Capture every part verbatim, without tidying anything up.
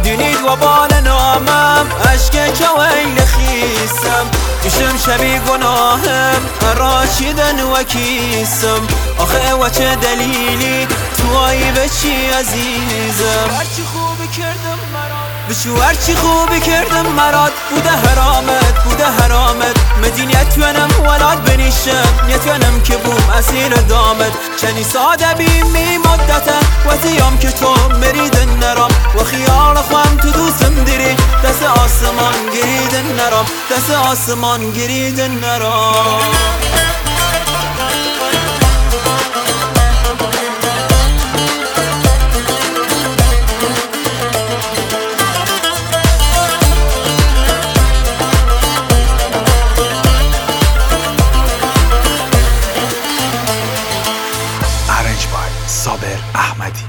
دونید و بال نامم عشق که ویل خیسم دوشم شبی گناهم راشیدن و کیسم آخه و چه دلیلی توایی به چی عزیزم هرچی خوبی کردم مراد بشو هرچی خوبی کردم مراد بوده حرامت بوده حرامت مدی نتونم ولاد بنیشم نتونم که بوم اسیر دامت چنی ساده بیمی مدته و زیام که تو مریدن نرام و خیال خوام تو دوستم دیری دست آسمان گریدن نرام دست آسمان گریدن نرام صابر احمدی.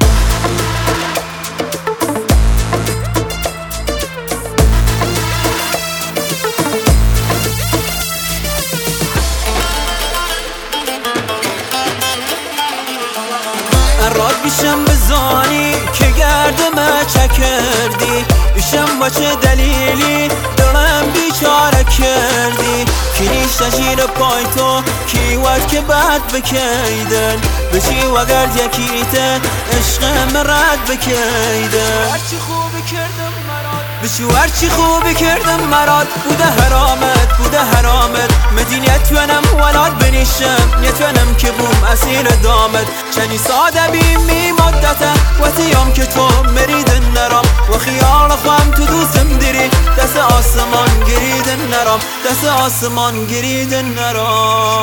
راد بیشم بزانی که گردم چه کردی بیشم با چه دلیلی دلم بیچاره کردی کی نیشت شیر پای تو کی وقت که بعد بکیدن بچی و گرد یکیتن عشقم رد بکیدن هرچی خوبی کردم مراد بشو هرچی خوبی کردم مراد بوده حرامت بوده حرامت مدی نتونم ولاد بنیشم نتونم که بوم اسیر دامت چنی ساده بیمی مدته و زیام که تو مریدن نرام و خیال خوام تو دوستم دیری دست آسمان گریدن نرام دست آسمان گریدن نرام